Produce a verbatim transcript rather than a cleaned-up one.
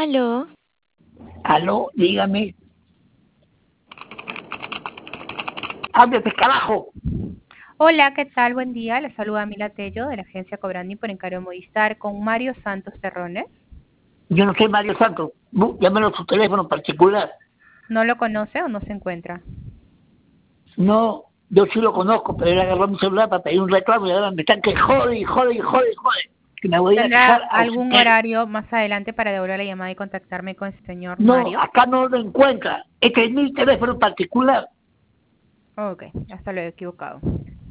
Aló. Aló, dígame. ¡Ábrete, carajo! Hola, ¿qué tal? Buen día. Le saluda Mila Tello de la agencia Cobrandi por encargo de Movistar con Mario Santos Terrones. Yo no soy Mario Santos. Bu, llámelo a su teléfono particular. ¿No lo conoce o no se encuentra? No, yo sí lo conozco, pero él agarró mi celular para pedir un reclamo y ahora me están que jode y jode y jode y jode. Que me voy a ¿Tendrá quejar a algún usted. horario más adelante para devolver la llamada y contactarme con el señor No, Mario? acá no lo encuentra. Este es mi teléfono particular. Ok, hasta lo he equivocado.